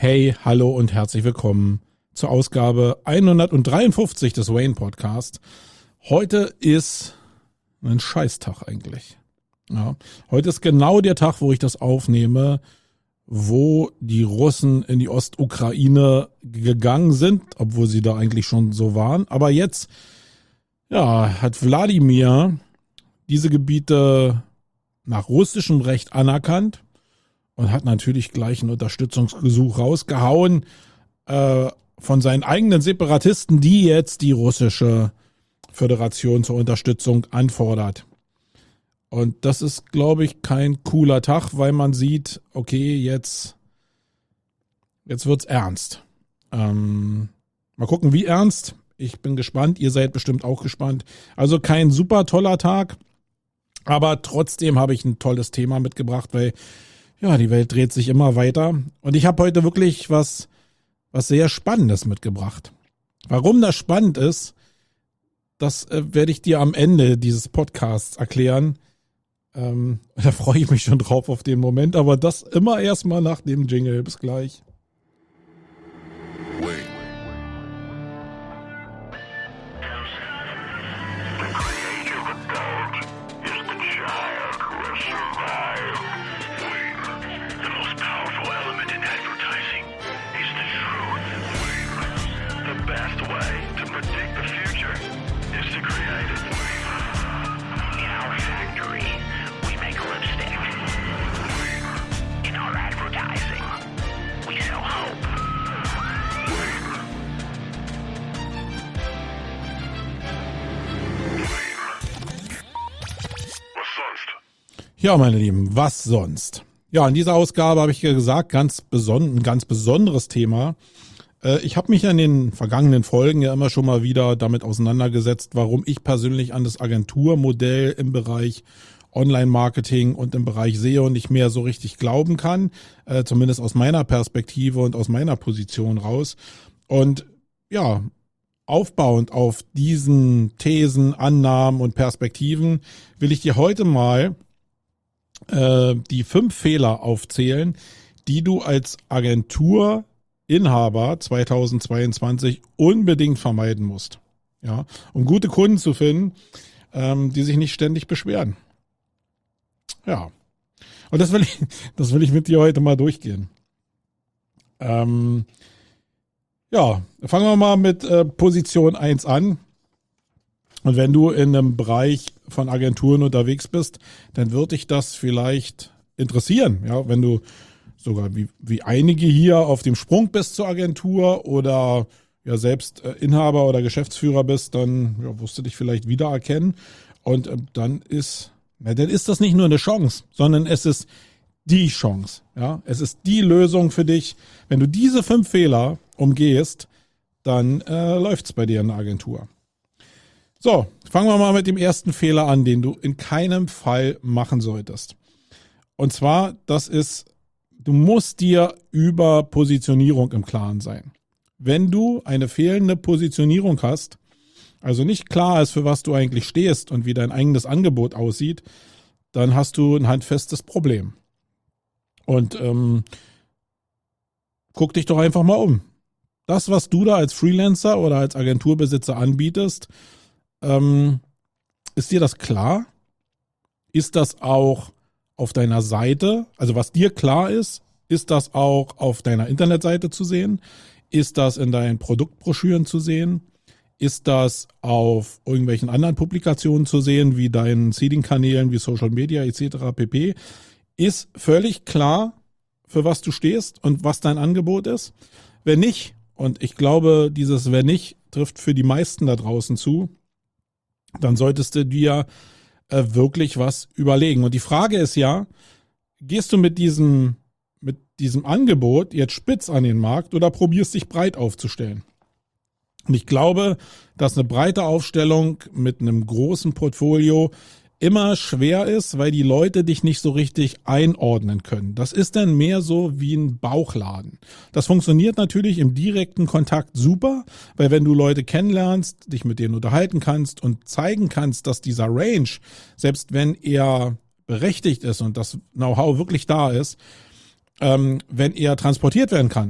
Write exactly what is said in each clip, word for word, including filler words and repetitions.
Hey, hallo und herzlich willkommen zur Ausgabe hundertdreiundfünfzig des Wayne Podcast. Heute ist ein Scheißtag eigentlich. Ja, heute ist genau der Tag, wo ich das aufnehme, wo die Russen in die Ostukraine gegangen sind, obwohl sie da eigentlich schon so waren. Aber jetzt, ja, hat Wladimir diese Gebiete nach russischem Recht anerkannt und hat natürlich gleich einen Unterstützungsgesuch rausgehauen äh, von seinen eigenen Separatisten, die jetzt die russische Föderation zur Unterstützung anfordert. Und das ist, glaube ich, kein cooler Tag, weil man sieht, okay, jetzt, jetzt wird's ernst. Ähm, mal gucken, wie ernst. Ich bin gespannt. Ihr seid bestimmt auch gespannt. Also kein super toller Tag, aber trotzdem habe ich ein tolles Thema mitgebracht, weil ja, die Welt dreht sich immer weiter. Und ich habe heute wirklich was, was sehr Spannendes mitgebracht. Warum das spannend ist, das äh, werde ich dir am Ende dieses Podcasts erklären. Ähm, da freue ich mich schon drauf auf den Moment, aber das immer erstmal nach dem Jingle. Bis gleich. Ja, meine Lieben, was sonst? Ja, in dieser Ausgabe habe ich ja gesagt, ganz beson- ein ganz besonderes Thema. Äh, ich habe mich in den vergangenen Folgen ja immer schon mal wieder damit auseinandergesetzt, warum ich persönlich an das Agenturmodell im Bereich Online-Marketing und im Bereich S E O nicht mehr so richtig glauben kann, äh, zumindest aus meiner Perspektive und aus meiner Position raus. Und ja, aufbauend auf diesen Thesen, Annahmen und Perspektiven will ich dir heute mal die fünf Fehler aufzählen, die du als Agenturinhaber zweitausendzweiundzwanzig unbedingt vermeiden musst. Ja, um gute Kunden zu finden, ähm, die sich nicht ständig beschweren. Ja. Und das will ich, das will ich mit dir heute mal durchgehen. Ähm, ja, fangen wir mal mit äh, Position eins an. Und wenn du in einem Bereich von Agenturen unterwegs bist, dann wird dich das vielleicht interessieren. Ja, wenn du sogar wie, wie einige hier auf dem Sprung bist zur Agentur oder ja selbst Inhaber oder Geschäftsführer bist, dann ja, wirst du dich vielleicht wiedererkennen. Und äh, dann ist, na, dann ist das nicht nur eine Chance, sondern es ist die Chance. Ja, es ist die Lösung für dich. Wenn du diese fünf Fehler umgehst, dann äh, läuft's bei dir in der Agentur. So, fangen wir mal mit dem ersten Fehler an, den du in keinem Fall machen solltest. Und zwar, das ist, du musst dir über Positionierung im Klaren sein. Wenn du eine fehlende Positionierung hast, also nicht klar ist, für was du eigentlich stehst und wie dein eigenes Angebot aussieht, dann hast du ein handfestes Problem. Und ähm, guck dich doch einfach mal um. Das, was du da als Freelancer oder als Agenturbesitzer anbietest, Ähm, ist dir das klar? Ist das auch auf deiner Seite? Also was dir klar ist, ist das auch auf deiner Internetseite zu sehen? Ist das in deinen Produktbroschüren zu sehen? Ist das auf irgendwelchen anderen Publikationen zu sehen, wie deinen Seeding-Kanälen, wie Social Media et cetera pp? Ist völlig klar, für was du stehst und was dein Angebot ist? Wenn nicht, und ich glaube, dieses wenn nicht trifft für die meisten da draußen zu, dann solltest du dir äh, wirklich was überlegen. Und die Frage ist ja, gehst du mit diesem, mit diesem Angebot jetzt spitz an den Markt oder probierst dich breit aufzustellen? Und ich glaube, dass eine breite Aufstellung mit einem großen Portfolio immer schwer ist, weil die Leute dich nicht so richtig einordnen können. Das ist dann mehr so wie ein Bauchladen. Das funktioniert natürlich im direkten Kontakt super, weil wenn du Leute kennenlernst, dich mit denen unterhalten kannst und zeigen kannst, dass dieser Range, selbst wenn er berechtigt ist und das Know-how wirklich da ist, ähm, wenn er transportiert werden kann,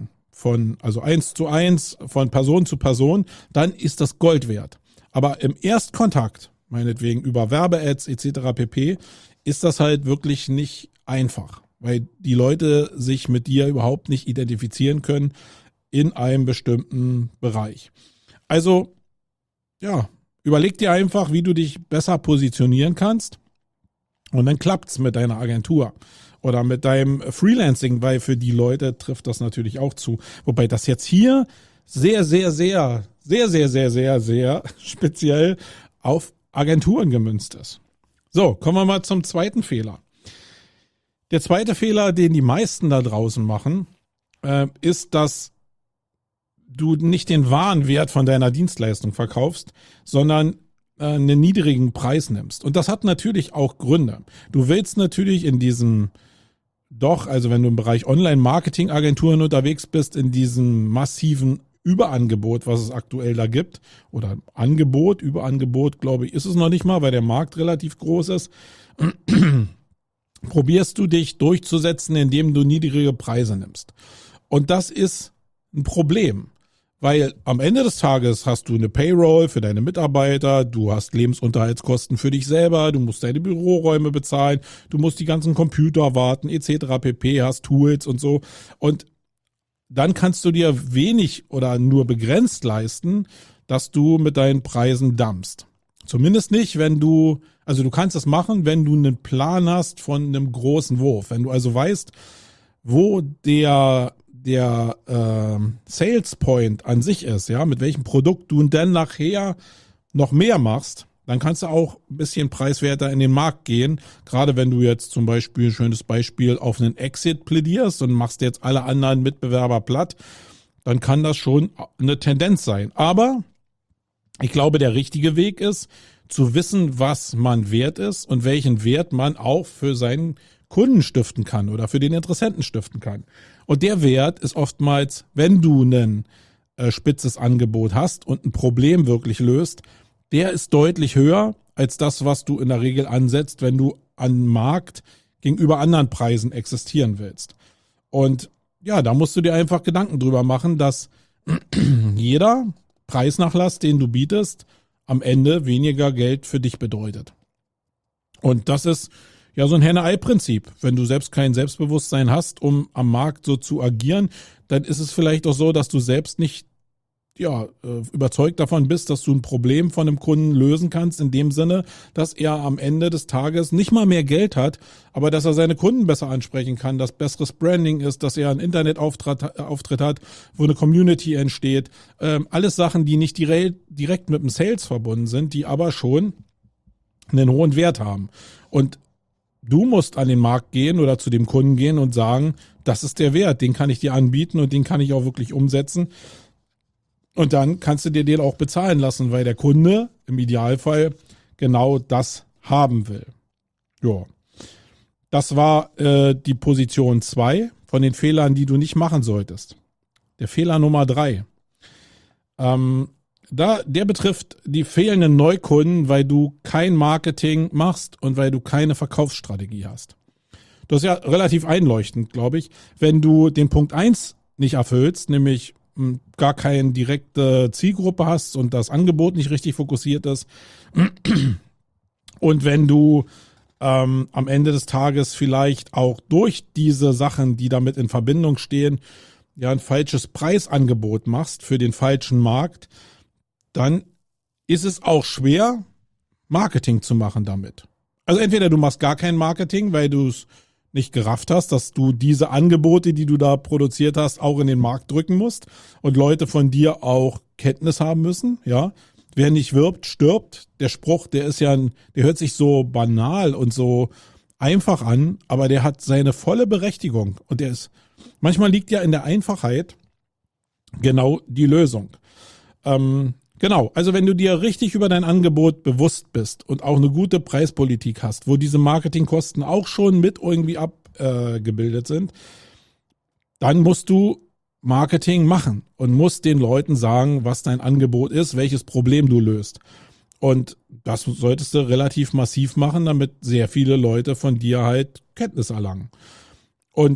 von, also eins zu eins, von Person zu Person, dann ist das Gold wert. Aber im Erstkontakt, meinetwegen über Werbe-Ads et cetera pp., ist das halt wirklich nicht einfach, weil die Leute sich mit dir überhaupt nicht identifizieren können in einem bestimmten Bereich. Also, ja, überleg dir einfach, wie du dich besser positionieren kannst und dann klappt's mit deiner Agentur oder mit deinem Freelancing, weil für die Leute trifft das natürlich auch zu. Wobei das jetzt hier sehr, sehr, sehr, sehr, sehr, sehr, sehr, sehr speziell auf Agenturen gemünzt ist. So, kommen wir mal zum zweiten Fehler. Der zweite Fehler, den die meisten da draußen machen, äh, ist, dass du nicht den wahren Wert von deiner Dienstleistung verkaufst, sondern äh, einen niedrigen Preis nimmst. Und das hat natürlich auch Gründe. Du willst natürlich in diesem, doch, also wenn du im Bereich Online-Marketing-Agenturen unterwegs bist, in diesem massiven Überangebot, was es aktuell da gibt, oder Angebot, Überangebot, glaube ich, ist es noch nicht mal, weil der Markt relativ groß ist, probierst du dich durchzusetzen, indem du niedrige Preise nimmst. Und das ist ein Problem, weil am Ende des Tages hast du eine Payroll für deine Mitarbeiter, du hast Lebensunterhaltskosten für dich selber, du musst deine Büroräume bezahlen, du musst die ganzen Computer warten, et cetera pp, hast Tools und so. Und dann kannst du dir wenig oder nur begrenzt leisten, dass du mit deinen Preisen dumpst. Zumindest nicht, wenn du, also du kannst das machen, wenn du einen Plan hast von einem großen Wurf. Wenn du also weißt, wo der, der äh, Sales Point an sich ist, ja, mit welchem Produkt du dann nachher noch mehr machst, dann kannst du auch ein bisschen preiswerter in den Markt gehen. Gerade wenn du jetzt zum Beispiel, schönes Beispiel, auf einen Exit plädierst und machst jetzt alle anderen Mitbewerber platt, dann kann das schon eine Tendenz sein. Aber ich glaube, der richtige Weg ist, zu wissen, was man wert ist und welchen Wert man auch für seinen Kunden stiften kann oder für den Interessenten stiften kann. Und der Wert ist oftmals, wenn du ein äh, spitzes Angebot hast und ein Problem wirklich löst, der ist deutlich höher als das, was du in der Regel ansetzt, wenn du am Markt gegenüber anderen Preisen existieren willst. Und ja, da musst du dir einfach Gedanken drüber machen, dass jeder Preisnachlass, den du bietest, am Ende weniger Geld für dich bedeutet. Und das ist ja so ein Henne-Ei-Prinzip. Wenn du selbst kein Selbstbewusstsein hast, um am Markt so zu agieren, dann ist es vielleicht auch so, dass du selbst nicht ja, überzeugt davon bist, dass du ein Problem von einem Kunden lösen kannst, in dem Sinne, dass er am Ende des Tages nicht mal mehr Geld hat, aber dass er seine Kunden besser ansprechen kann, dass besseres Branding ist, dass er einen Internetauftritt Auftritt hat, wo eine Community entsteht. Ähm, alles Sachen, die nicht direkt mit dem Sales verbunden sind, die aber schon einen hohen Wert haben. Und du musst an den Markt gehen oder zu dem Kunden gehen und sagen, das ist der Wert, den kann ich dir anbieten und den kann ich auch wirklich umsetzen. Und dann kannst du dir den auch bezahlen lassen, weil der Kunde im Idealfall genau das haben will. Ja, das war äh, die Position zwei von den Fehlern, die du nicht machen solltest. Der Fehler Nummer drei. Ähm, da, der betrifft die fehlenden Neukunden, weil du kein Marketing machst und weil du keine Verkaufsstrategie hast. Das ist ja relativ einleuchtend, glaube ich. Wenn du den Punkt eins nicht erfüllst, nämlich gar keine direkte Zielgruppe hast und das Angebot nicht richtig fokussiert ist. Und wenn du ähm, am Ende des Tages vielleicht auch durch diese Sachen, die damit in Verbindung stehen, ja ein falsches Preisangebot machst für den falschen Markt, dann ist es auch schwer, Marketing zu machen damit. Also entweder du machst gar kein Marketing, weil du es nicht gerafft hast, dass du diese Angebote, die du da produziert hast, auch in den Markt drücken musst und Leute von dir auch Kenntnis haben müssen, ja. Wer nicht wirbt, stirbt. Der Spruch, der ist ja, ein, der hört sich so banal und so einfach an, aber der hat seine volle Berechtigung und der ist, manchmal liegt ja in der Einfachheit genau die Lösung. Ähm, Genau, also wenn du dir richtig über dein Angebot bewusst bist und auch eine gute Preispolitik hast, wo diese Marketingkosten auch schon mit irgendwie abgebildet äh, sind, dann musst du Marketing machen und musst den Leuten sagen, was dein Angebot ist, welches Problem du löst. Und das solltest du relativ massiv machen, damit sehr viele Leute von dir halt Kenntnis erlangen. Und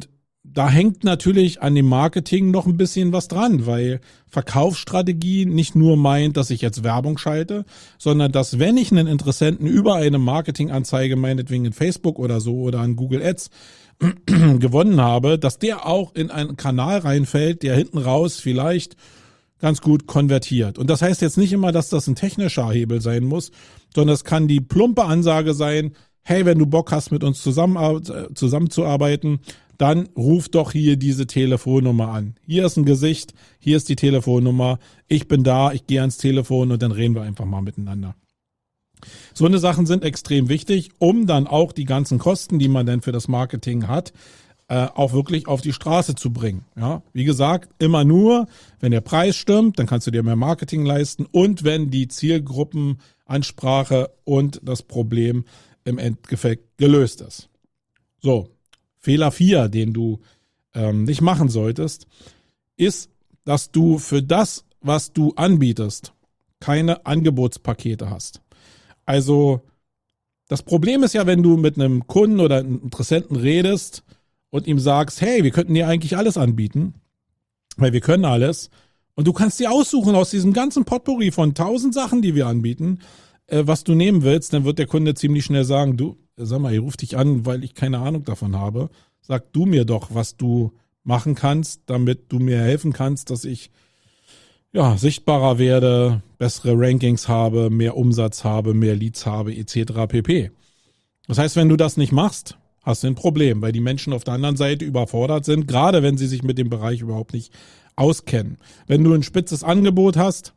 da hängt natürlich an dem Marketing noch ein bisschen was dran, weil Verkaufsstrategie nicht nur meint, dass ich jetzt Werbung schalte, sondern dass, wenn ich einen Interessenten über eine Marketinganzeige, meinetwegen in Facebook oder so oder an Google Ads gewonnen habe, dass der auch in einen Kanal reinfällt, der hinten raus vielleicht ganz gut konvertiert. Und das heißt jetzt nicht immer, dass das ein technischer Hebel sein muss, sondern es kann die plumpe Ansage sein, hey, wenn du Bock hast, mit uns zusammen, zusammenzuarbeiten, dann ruf doch hier diese Telefonnummer an. Hier ist ein Gesicht, hier ist die Telefonnummer, ich bin da, ich gehe ans Telefon und dann reden wir einfach mal miteinander. So eine Sachen sind extrem wichtig, um dann auch die ganzen Kosten, die man dann für das Marketing hat, äh, auch wirklich auf die Straße zu bringen. Ja, wie gesagt, immer nur, wenn der Preis stimmt, dann kannst du dir mehr Marketing leisten und wenn die Zielgruppenansprache und das Problem im Endeffekt gelöst ist. So. Fehler vier, den du ähm, nicht machen solltest, ist, dass du für das, was du anbietest, keine Angebotspakete hast. Also das Problem ist ja, wenn du mit einem Kunden oder einem Interessenten redest und ihm sagst, hey, wir könnten dir eigentlich alles anbieten, weil wir können alles. Und du kannst dir aussuchen aus diesem ganzen Potpourri von tausend Sachen, die wir anbieten, äh, was du nehmen willst, dann wird der Kunde ziemlich schnell sagen, du, sag mal, ich rufe dich an, weil ich keine Ahnung davon habe. Sag du mir doch, was du machen kannst, damit du mir helfen kannst, dass ich ja sichtbarer werde, bessere Rankings habe, mehr Umsatz habe, mehr Leads habe, et cetera pp. Das heißt, wenn du das nicht machst, hast du ein Problem, weil die Menschen auf der anderen Seite überfordert sind, gerade wenn sie sich mit dem Bereich überhaupt nicht auskennen. Wenn du ein spitzes Angebot hast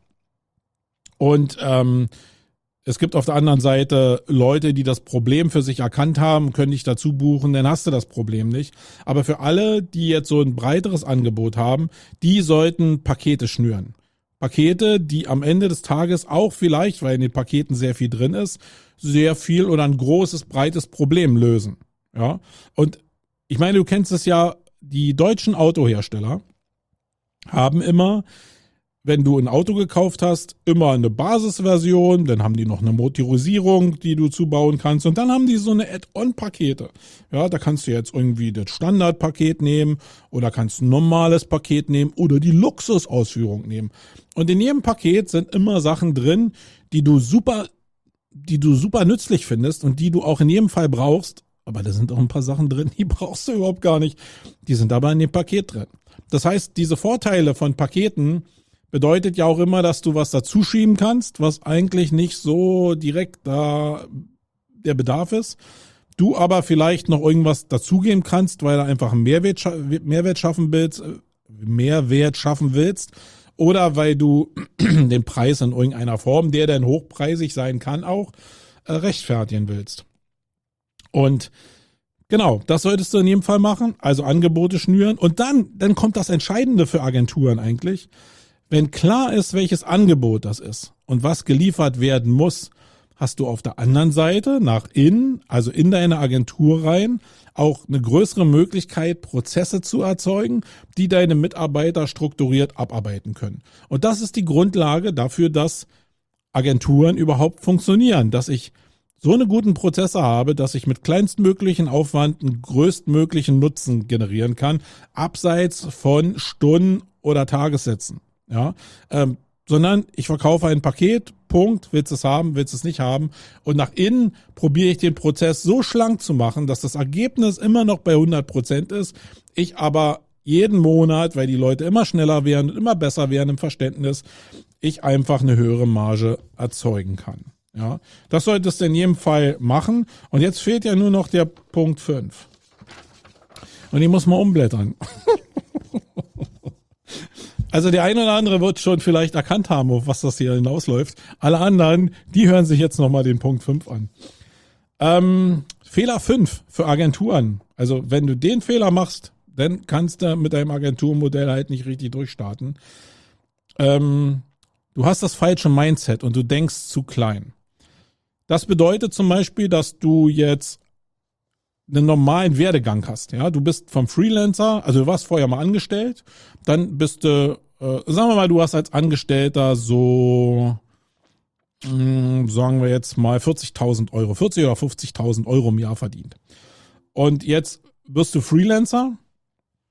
und ähm, es gibt auf der anderen Seite Leute, die das Problem für sich erkannt haben, können dich dazu buchen, dann hast du das Problem nicht. Aber für alle, die jetzt so ein breiteres Angebot haben, die sollten Pakete schnüren. Pakete, die am Ende des Tages auch vielleicht, weil in den Paketen sehr viel drin ist, sehr viel oder ein großes, breites Problem lösen. Ja. Und ich meine, du kennst es ja, die deutschen Autohersteller haben immer, wenn du ein Auto gekauft hast, immer eine Basisversion, dann haben die noch eine Motorisierung, die du zubauen kannst und dann haben die so eine Add-on-Pakete. Ja, da kannst du jetzt irgendwie das Standardpaket nehmen oder kannst ein normales Paket nehmen oder die Luxusausführung nehmen. Und in jedem Paket sind immer Sachen drin, die du super, die du super nützlich findest und die du auch in jedem Fall brauchst. Aber da sind auch ein paar Sachen drin, die brauchst du überhaupt gar nicht. Die sind aber in dem Paket drin. Das heißt, diese Vorteile von Paketen bedeutet ja auch immer, dass du was dazu schieben kannst, was eigentlich nicht so direkt da der Bedarf ist. Du aber vielleicht noch irgendwas dazugeben kannst, weil du einfach einen Mehrwert, Mehrwert schaffen willst, Mehrwert schaffen willst, oder weil du den Preis in irgendeiner Form, der dann hochpreisig sein kann, auch äh, rechtfertigen willst. Und genau, das solltest du in jedem Fall machen, also Angebote schnüren. Und dann, dann kommt das Entscheidende für Agenturen eigentlich. Wenn klar ist, welches Angebot das ist und was geliefert werden muss, hast du auf der anderen Seite nach innen, also in deine Agentur rein, auch eine größere Möglichkeit, Prozesse zu erzeugen, die deine Mitarbeiter strukturiert abarbeiten können. Und das ist die Grundlage dafür, dass Agenturen überhaupt funktionieren, dass ich so eine guten Prozesse habe, dass ich mit kleinstmöglichen Aufwand einen größtmöglichen Nutzen generieren kann, abseits von Stunden oder Tagessätzen. Ja, ähm, sondern ich verkaufe ein Paket, Punkt, willst du es haben, willst du es nicht haben. Und nach innen probiere ich den Prozess so schlank zu machen, dass das Ergebnis immer noch bei hundert Prozent ist. Ich aber jeden Monat, weil die Leute immer schneller werden und immer besser werden im Verständnis, ich einfach eine höhere Marge erzeugen kann. Ja, das solltest du in jedem Fall machen. Und jetzt fehlt ja nur noch der Punkt fünf. Und ich muss mal umblättern. Also der eine oder andere wird schon vielleicht erkannt haben, auf was das hier hinausläuft. Alle anderen, die hören sich jetzt nochmal den Punkt fünf an. Ähm, Fehler fünf für Agenturen. Also wenn du den Fehler machst, dann kannst du mit deinem Agenturmodell halt nicht richtig durchstarten. Ähm, du hast das falsche Mindset und du denkst zu klein. Das bedeutet zum Beispiel, dass du jetzt einen normalen Werdegang hast. Ja, du bist vom Freelancer, also du warst vorher mal angestellt, dann bist du, äh, sagen wir mal, du hast als Angestellter so, mh, sagen wir jetzt mal vierzigtausend Euro, vierzig oder fünfzigtausend Euro im Jahr verdient. Und jetzt wirst du Freelancer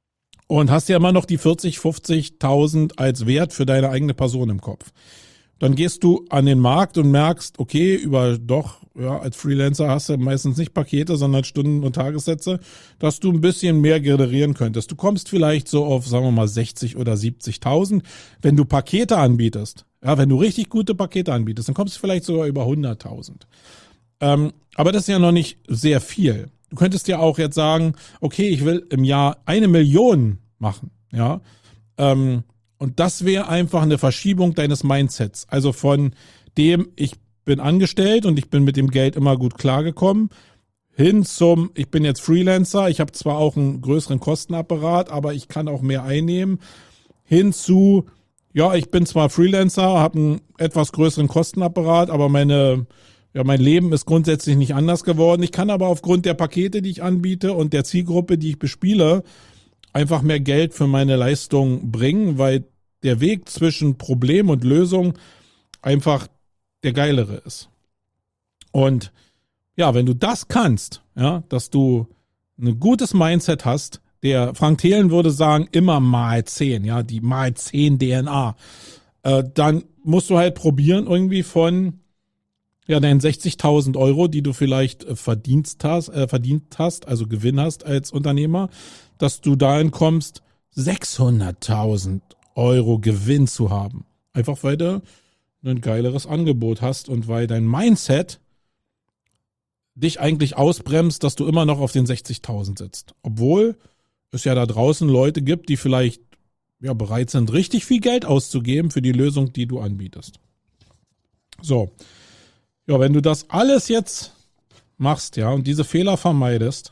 und hast ja immer noch die vierzig, fünfzigtausend als Wert für deine eigene Person im Kopf. Dann gehst du an den Markt und merkst, okay, über doch, ja, als Freelancer hast du meistens nicht Pakete, sondern Stunden- und Tagessätze, dass du ein bisschen mehr generieren könntest. Du kommst vielleicht so auf, sagen wir mal, sechzig oder siebzigtausend. Wenn du Pakete anbietest, ja, wenn du richtig gute Pakete anbietest, dann kommst du vielleicht sogar über hunderttausend. Ähm, aber das ist ja noch nicht sehr viel. Du könntest ja auch jetzt sagen, okay, ich will im Jahr eine Million machen, ja, ähm, und das wäre einfach eine Verschiebung deines Mindsets. Also von dem, ich bin angestellt und ich bin mit dem Geld immer gut klargekommen, hin zum, ich bin jetzt Freelancer, ich habe zwar auch einen größeren Kostenapparat, aber ich kann auch mehr einnehmen, hin zu, ja, ich bin zwar Freelancer, habe einen etwas größeren Kostenapparat, aber meine, ja, mein Leben ist grundsätzlich nicht anders geworden. Ich kann aber aufgrund der Pakete, die ich anbiete und der Zielgruppe, die ich bespiele, einfach mehr Geld für meine Leistung bringen, weil der Weg zwischen Problem und Lösung einfach der geilere ist. Und ja, wenn du das kannst, ja, dass du ein gutes Mindset hast, der Frank Thelen würde sagen, immer mal zehn, ja, die mal zehn D N A, äh, dann musst du halt probieren, irgendwie von ja, deinen sechzigtausend Euro, die du vielleicht äh, verdient hast, äh, verdient hast, also Gewinn hast als Unternehmer, dass du dahin kommst, sechshunderttausend Euro Gewinn zu haben. Einfach weil du ein geileres Angebot hast und weil dein Mindset dich eigentlich ausbremst, dass du immer noch auf den sechzigtausend sitzt. Obwohl es ja da draußen Leute gibt, die vielleicht ja bereit sind, richtig viel Geld auszugeben für die Lösung, die du anbietest. So. Ja, wenn du das alles jetzt machst, ja, und diese Fehler vermeidest,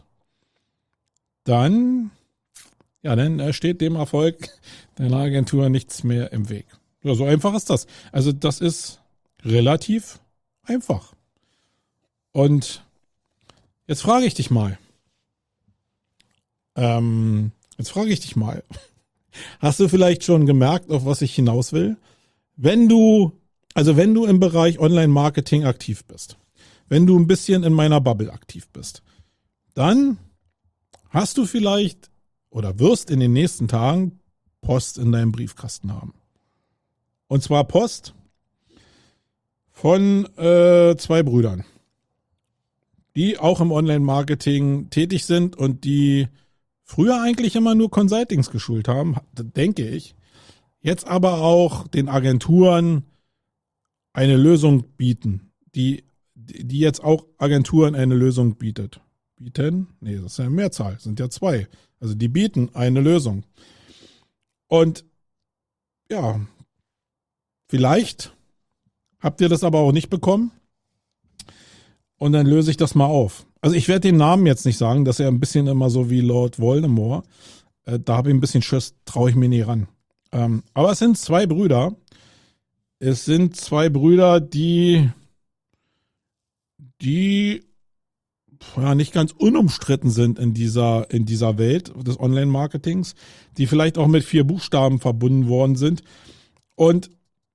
dann, ja, dann steht dem Erfolg deiner Agentur nichts mehr im Weg. Ja, so einfach ist das. Also das ist relativ einfach. Und jetzt frage ich dich mal, ähm, jetzt frage ich dich mal, hast du vielleicht schon gemerkt, auf was ich hinaus will? Wenn du, also wenn du im Bereich Online-Marketing aktiv bist, wenn du ein bisschen in meiner Bubble aktiv bist, dann hast du vielleicht oder wirst in den nächsten Tagen Post in deinem Briefkasten haben. Und zwar Post von äh, zwei Brüdern, die auch im Online-Marketing tätig sind und die früher eigentlich immer nur Consultings geschult haben, denke ich, jetzt aber auch den Agenturen eine Lösung bieten, die, die jetzt auch Agenturen eine Lösung bietet. Bieten? Nee, das ist ja eine Mehrzahl, das sind ja zwei. Also die bieten eine Lösung. Und ja, vielleicht habt ihr das aber auch nicht bekommen. Und dann löse ich das mal auf. Also ich werde den Namen jetzt nicht sagen, das ist ja ein bisschen immer so wie Lord Voldemort. Äh, da habe ich ein bisschen Schiss, traue ich mir nie ran. Ähm, aber es sind zwei Brüder. Es sind zwei Brüder, die, die ja, nicht ganz unumstritten sind in dieser, in dieser Welt des Online-Marketings, die vielleicht auch mit vier Buchstaben verbunden worden sind und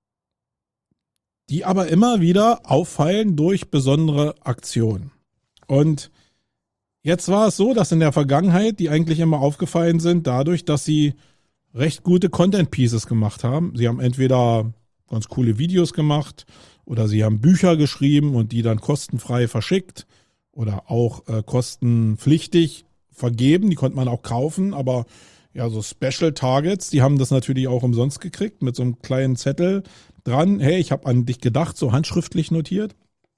die aber immer wieder auffallen durch besondere Aktionen. Und jetzt war es so, dass in der Vergangenheit die eigentlich immer aufgefallen sind dadurch, dass sie recht gute Content-Pieces gemacht haben. Sie haben entweder ganz coole Videos gemacht oder sie haben Bücher geschrieben und die dann kostenfrei verschickt oder auch äh, kostenpflichtig vergeben. Die konnte man auch kaufen, aber ja, so Special Targets, die haben das natürlich auch umsonst gekriegt mit so einem kleinen Zettel dran. Hey, ich habe an dich gedacht, so handschriftlich notiert.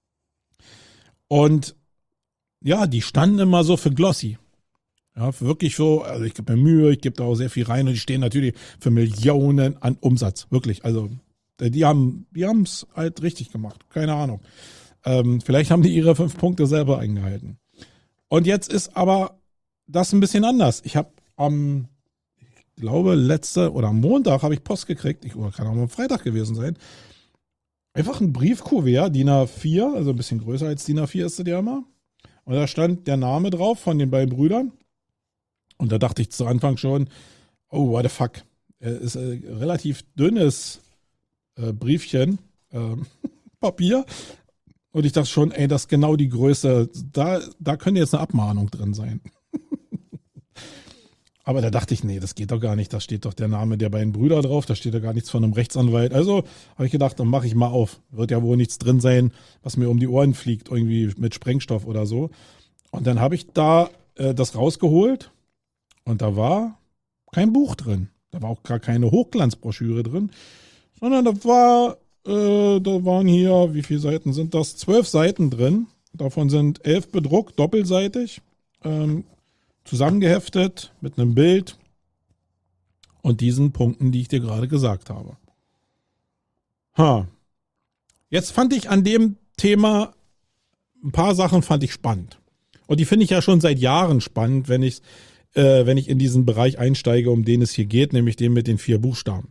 Und ja, die standen immer so für Glossy. Ja, für wirklich so, also ich gebe mir Mühe, ich gebe da auch sehr viel rein und die stehen natürlich für Millionen an Umsatz. Wirklich, also die haben die haben es halt richtig gemacht. Keine Ahnung. Ähm, vielleicht haben die ihre fünf Punkte selber eingehalten. Und jetzt ist aber das ein bisschen anders. Ich habe am, ich glaube, letzte oder am Montag habe ich Post gekriegt. Ich, oder kann auch mal am Freitag gewesen sein. Einfach ein Briefkuvert, D I N A vier, also ein bisschen größer als D I N A vier ist das ja immer. Und da stand der Name drauf von den beiden Brüdern. Und da dachte ich zu Anfang schon, oh, what the fuck. Es ist ein relativ dünnes äh, Briefchen, äh, Papier. Und ich dachte schon, ey, das ist genau die Größe. Da, da könnte jetzt eine Abmahnung drin sein. Aber da dachte ich, nee, das geht doch gar nicht. Da steht doch der Name der beiden Brüder drauf, da steht doch gar nichts von einem Rechtsanwalt. Also habe ich gedacht, dann mache ich mal auf. Wird ja wohl nichts drin sein, was mir um die Ohren fliegt, irgendwie mit Sprengstoff oder so. Und dann habe ich da äh, das rausgeholt und da war kein Buch drin. Da war auch gar keine Hochglanzbroschüre drin, sondern da war, äh, da waren hier, wie viele Seiten sind das? Zwölf Seiten drin. Davon sind elf bedruckt, doppelseitig. Ähm, zusammengeheftet mit einem Bild und diesen Punkten, die ich dir gerade gesagt habe. Ha. Jetzt fand ich an dem Thema ein paar Sachen fand ich spannend. Und die finde ich ja schon seit Jahren spannend, wenn ich, äh, wenn ich in diesen Bereich einsteige, um den es hier geht, nämlich den mit den vier Buchstaben.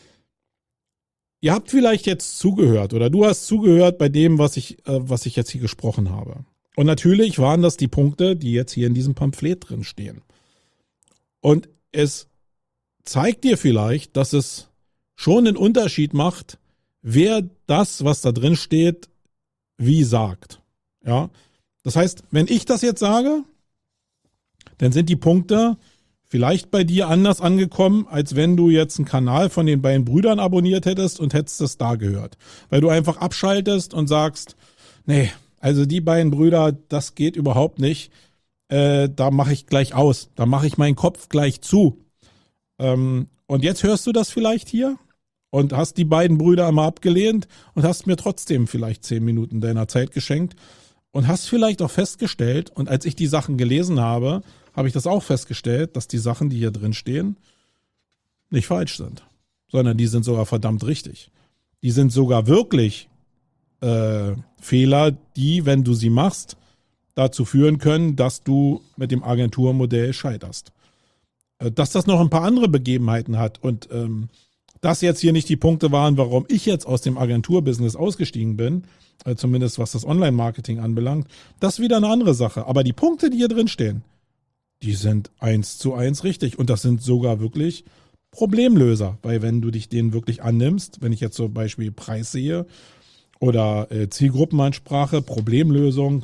Ihr habt vielleicht jetzt zugehört oder du hast zugehört bei dem, was ich, äh, was ich jetzt hier gesprochen habe. Und natürlich waren das die Punkte, die jetzt hier in diesem Pamphlet drin stehen. Und es zeigt dir vielleicht, dass es schon einen Unterschied macht, wer das, was da drin steht, wie sagt. Ja, das heißt, wenn ich das jetzt sage, dann sind die Punkte vielleicht bei dir anders angekommen, als wenn du jetzt einen Kanal von den beiden Brüdern abonniert hättest und hättest es da gehört. Weil du einfach abschaltest und sagst, nee, also die beiden Brüder, das geht überhaupt nicht. Äh, da mache ich gleich aus. Da mache ich meinen Kopf gleich zu. Ähm, und jetzt hörst du das vielleicht hier und hast die beiden Brüder einmal abgelehnt und hast mir trotzdem vielleicht zehn Minuten deiner Zeit geschenkt und hast vielleicht auch festgestellt, und als ich die Sachen gelesen habe, habe ich das auch festgestellt, dass die Sachen, die hier drin stehen, nicht falsch sind, sondern die sind sogar verdammt richtig. Die sind sogar wirklich Äh, Fehler, die, wenn du sie machst, dazu führen können, dass du mit dem Agenturmodell scheiterst. Äh, dass das noch ein paar andere Begebenheiten hat und ähm, das jetzt hier nicht die Punkte waren, warum ich jetzt aus dem Agenturbusiness ausgestiegen bin, äh, zumindest was das Online-Marketing anbelangt, das ist wieder eine andere Sache. Aber die Punkte, die hier drin stehen, die sind eins zu eins richtig und das sind sogar wirklich Problemlöser, weil wenn du dich denen wirklich annimmst, wenn ich jetzt zum Beispiel Preis sehe, oder äh, Zielgruppenansprache, Problemlösung.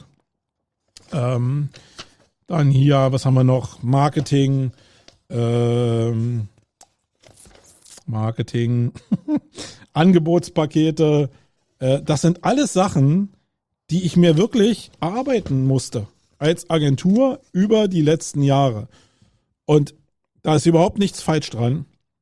Ähm, dann hier, was haben wir noch? Marketing. Ähm, Marketing. Angebotspakete. Äh, das sind alles Sachen, die ich mir wirklich erarbeiten musste. Als Agentur über die letzten Jahre. Und da ist überhaupt nichts falsch dran.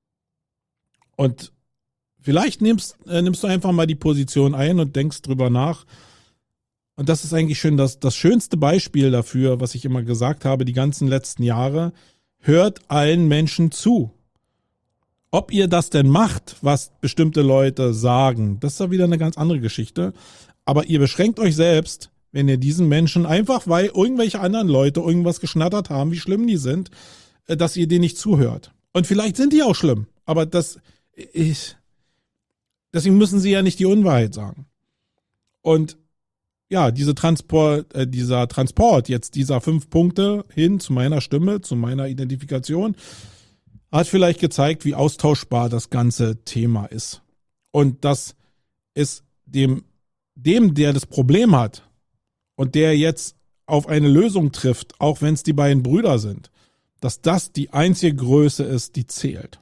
Und vielleicht nimmst, äh, nimmst du einfach mal die Position ein und denkst drüber nach. Und das ist eigentlich schön, das, das schönste Beispiel dafür, was ich immer gesagt habe, die ganzen letzten Jahre. Hört allen Menschen zu. Ob ihr das denn macht, was bestimmte Leute sagen, das ist ja wieder eine ganz andere Geschichte. Aber ihr beschränkt euch selbst, wenn ihr diesen Menschen einfach, weil irgendwelche anderen Leute irgendwas geschnattert haben, wie schlimm die sind, äh, dass ihr denen nicht zuhört. Und vielleicht sind die auch schlimm, aber das ist... Deswegen müssen sie ja nicht die Unwahrheit sagen. Und ja, diese Transport, äh, dieser Transport jetzt dieser fünf Punkte hin zu meiner Stimme, zu meiner Identifikation, hat vielleicht gezeigt, wie austauschbar das ganze Thema ist. Und dass es dem, dem, der das Problem hat und der jetzt auf eine Lösung trifft, auch wenn es die beiden Brüder sind, dass das die einzige Größe ist, die zählt.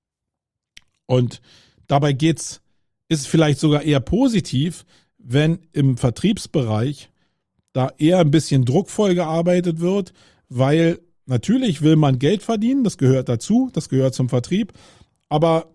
Und dabei geht's ist vielleicht sogar eher positiv, wenn im Vertriebsbereich da eher ein bisschen druckvoll gearbeitet wird, weil natürlich will man Geld verdienen, das gehört dazu, das gehört zum Vertrieb, aber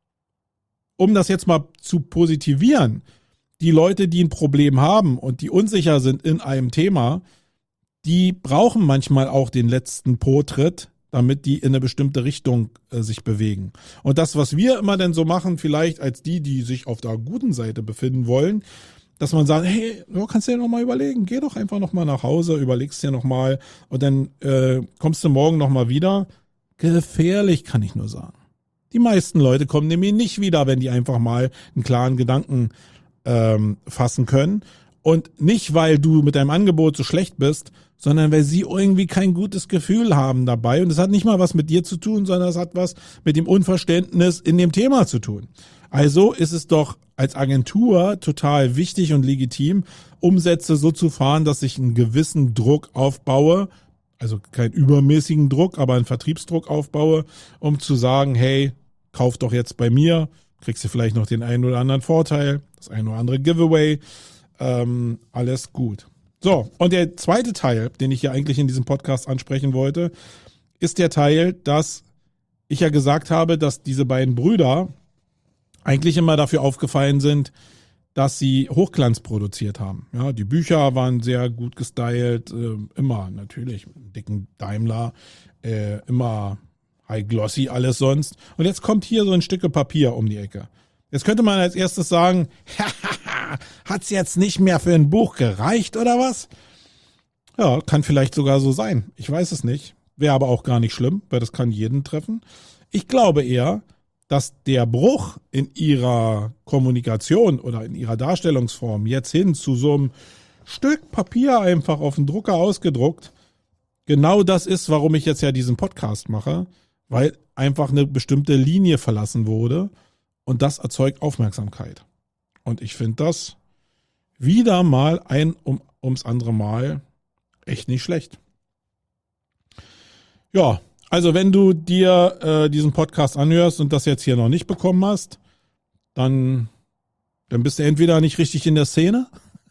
um das jetzt mal zu positivieren, die Leute, die ein Problem haben und die unsicher sind in einem Thema, die brauchen manchmal auch den letzten Po-Tritt, damit die in eine bestimmte Richtung äh, sich bewegen. Und das, was wir immer denn so machen, vielleicht als die, die sich auf der guten Seite befinden wollen, dass man sagt, hey, du kannst dir noch mal überlegen, geh doch einfach noch mal nach Hause, überlegst dir noch mal und dann äh, kommst du morgen noch mal wieder. Gefährlich, kann ich nur sagen. Die meisten Leute kommen nämlich nicht wieder, wenn die einfach mal einen klaren Gedanken ähm, fassen können. Und nicht, weil du mit deinem Angebot so schlecht bist, sondern weil sie irgendwie kein gutes Gefühl haben dabei. Und es hat nicht mal was mit dir zu tun, sondern es hat was mit dem Unverständnis in dem Thema zu tun. Also ist es doch als Agentur total wichtig und legitim, Umsätze so zu fahren, dass ich einen gewissen Druck aufbaue also keinen übermäßigen Druck, aber einen Vertriebsdruck aufbaue, um zu sagen, hey, kauf doch jetzt bei mir, kriegst du vielleicht noch den einen oder anderen Vorteil, das ein oder andere Giveaway, ähm, alles gut. So, und der zweite Teil, den ich hier eigentlich in diesem Podcast ansprechen wollte, ist der Teil, dass ich ja gesagt habe, dass diese beiden Brüder eigentlich immer dafür aufgefallen sind, dass sie Hochglanz produziert haben. Ja, die Bücher waren sehr gut gestylt, äh, immer natürlich mit einem dicken Daimler, äh, immer high glossy alles sonst. Und jetzt kommt hier so ein Stück Papier um die Ecke. Jetzt könnte man als erstes sagen, hat's jetzt nicht mehr für ein Buch gereicht oder was? Ja, kann vielleicht sogar so sein. Ich weiß es nicht. Wäre aber auch gar nicht schlimm, weil das kann jeden treffen. Ich glaube eher, dass der Bruch in ihrer Kommunikation oder in ihrer Darstellungsform jetzt hin zu so einem Stück Papier einfach auf den Drucker ausgedruckt, genau das ist, warum ich jetzt ja diesen Podcast mache, weil einfach eine bestimmte Linie verlassen wurde und das erzeugt Aufmerksamkeit. Und ich finde das wieder mal ein um, ums andere Mal echt nicht schlecht. Ja, also wenn du dir äh, diesen Podcast anhörst und das jetzt hier noch nicht bekommen hast, dann, dann bist du entweder nicht richtig in der Szene,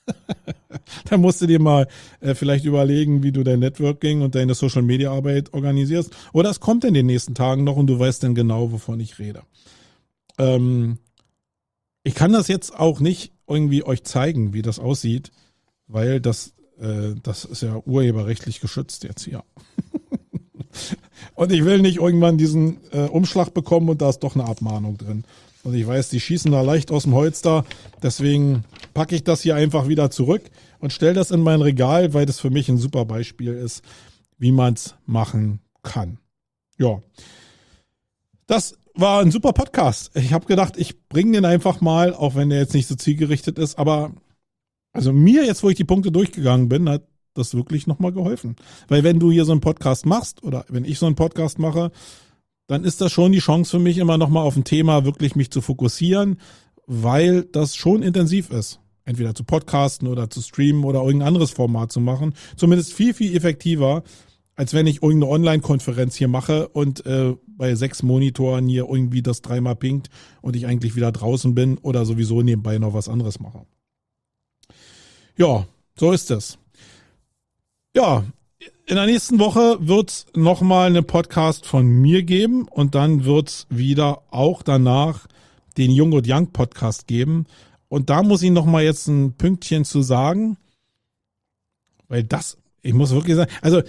dann musst du dir mal äh, vielleicht überlegen, wie du dein Networking und deine Social-Media-Arbeit organisierst. Oder es kommt in den nächsten Tagen noch und du weißt dann genau, wovon ich rede. Ähm, ich kann das jetzt auch nicht irgendwie euch zeigen, wie das aussieht, weil das, äh, das ist ja urheberrechtlich geschützt jetzt hier. Und ich will nicht irgendwann diesen äh, Umschlag bekommen und da ist doch eine Abmahnung drin. Und ich weiß, die schießen da leicht aus dem Holster. Deswegen packe ich das hier einfach wieder zurück und stelle das in mein Regal, weil das für mich ein super Beispiel ist, wie man es machen kann. Ja, das war ein super Podcast. Ich habe gedacht, ich bringe den einfach mal, auch wenn der jetzt nicht so zielgerichtet ist. Aber also mir jetzt, wo ich die Punkte durchgegangen bin, hat das wirklich nochmal geholfen. Weil wenn du hier so einen Podcast machst oder wenn ich so einen Podcast mache, dann ist das schon die Chance für mich, immer nochmal auf ein Thema wirklich mich zu fokussieren, weil das schon intensiv ist. Entweder zu podcasten oder zu streamen oder irgendein anderes Format zu machen. Zumindest viel, viel effektiver, als wenn ich irgendeine Online-Konferenz hier mache und äh, bei sechs Monitoren hier irgendwie das dreimal pinkt und ich eigentlich wieder draußen bin oder sowieso nebenbei noch was anderes mache. Ja, so ist es. Ja, in der nächsten Woche wird es nochmal einen Podcast von mir geben und dann wird es wieder auch danach den Jung und Young Podcast geben. Und da muss ich nochmal jetzt ein Pünktchen zu sagen, weil das, ich muss wirklich sagen, also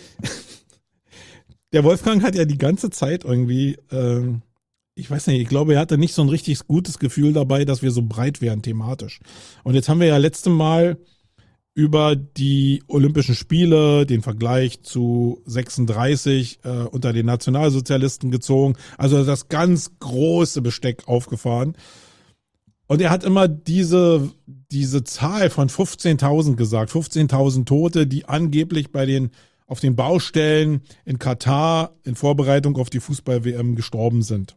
der Wolfgang hat ja die ganze Zeit irgendwie, äh, ich weiß nicht, ich glaube, er hatte nicht so ein richtig gutes Gefühl dabei, dass wir so breit wären thematisch. Und jetzt haben wir ja letzte Mal über die Olympischen Spiele, den Vergleich zu sechsunddreißig äh, unter den Nationalsozialisten gezogen. Also das ganz große Besteck aufgefahren. Und er hat immer diese, diese Zahl von fünfzehntausend gesagt. fünfzehntausend Tote, die angeblich bei den, auf den Baustellen in Katar in Vorbereitung auf die Fußball-W M gestorben sind.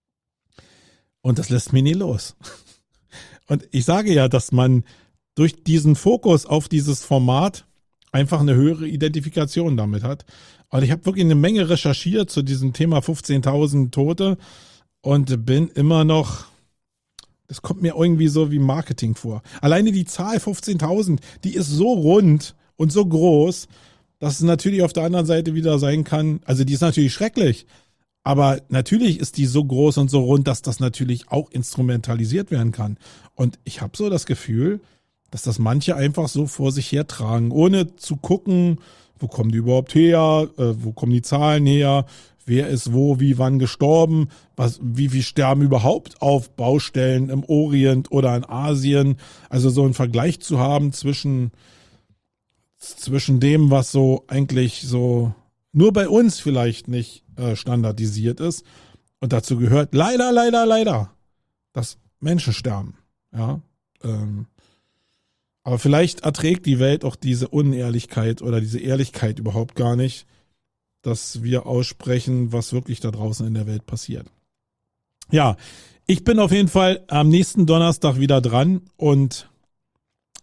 Und das lässt mich nie los. Und ich sage ja, dass man durch diesen Fokus auf dieses Format einfach eine höhere Identifikation damit hat. Und ich habe wirklich eine Menge recherchiert zu diesem Thema fünfzehntausend Tote und bin immer noch, das kommt mir irgendwie so wie Marketing vor. Alleine die Zahl fünfzehntausend, die ist so rund und so groß, dass es natürlich auf der anderen Seite wieder sein kann, also die ist natürlich schrecklich, aber natürlich ist die so groß und so rund, dass das natürlich auch instrumentalisiert werden kann. Und ich habe so das Gefühl, dass das manche einfach so vor sich hertragen, ohne zu gucken, wo kommen die überhaupt her, äh, wo kommen die Zahlen her, wer ist wo, wie, wann gestorben, was, wie viel sterben überhaupt auf Baustellen im Orient oder in Asien. Also so einen Vergleich zu haben zwischen, zwischen dem, was so eigentlich so nur bei uns vielleicht nicht äh, standardisiert ist. Und dazu gehört leider, leider, leider, dass Menschen sterben. Ja, ähm, aber vielleicht erträgt die Welt auch diese Unehrlichkeit oder diese Ehrlichkeit überhaupt gar nicht, dass wir aussprechen, was wirklich da draußen in der Welt passiert. Ja, ich bin auf jeden Fall am nächsten Donnerstag wieder dran und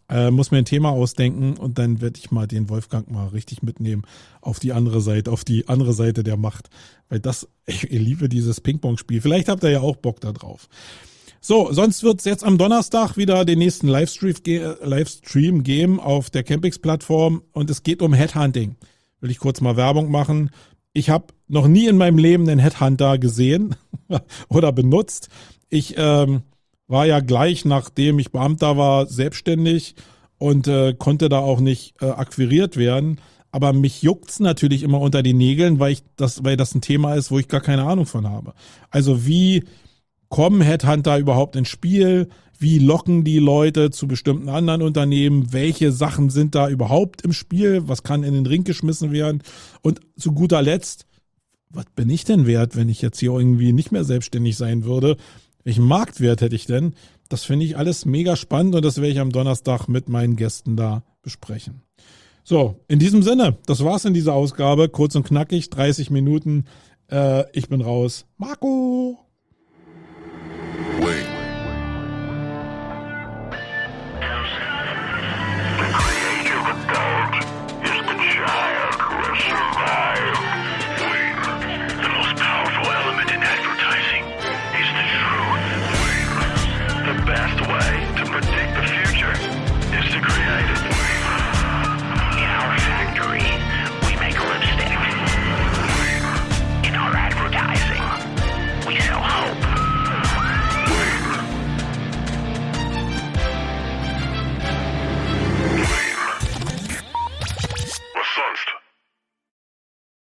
Äh, muss mir ein Thema ausdenken und dann werde ich mal den Wolfgang mal richtig mitnehmen auf die andere Seite, auf die andere Seite der Macht. Weil das, ich, ich liebe dieses Ping-Pong-Spiel. Vielleicht habt ihr ja auch Bock da drauf. So, sonst wird es jetzt am Donnerstag wieder den nächsten Livestream, Livestream geben auf der Campix-Plattform und es geht um Headhunting. Will ich kurz mal Werbung machen. Ich habe noch nie in meinem Leben einen Headhunter gesehen oder benutzt. Ich ähm, war ja gleich, nachdem ich Beamter war, selbstständig und äh, konnte da auch nicht äh, akquiriert werden. Aber mich juckt's natürlich immer unter den Nägeln, weil ich das, weil das ein Thema ist, wo ich gar keine Ahnung von habe. Also wie kommen Headhunter überhaupt ins Spiel? Wie locken die Leute zu bestimmten anderen Unternehmen? Welche Sachen sind da überhaupt im Spiel? Was kann in den Ring geschmissen werden? Und zu guter Letzt, was bin ich denn wert, wenn ich jetzt hier irgendwie nicht mehr selbstständig sein würde? Welchen Marktwert hätte ich denn? Das finde ich alles mega spannend und das werde ich am Donnerstag mit meinen Gästen da besprechen. So, in diesem Sinne, das war's in dieser Ausgabe. Kurz und knackig, dreißig Minuten. Äh, ich bin raus. Marco!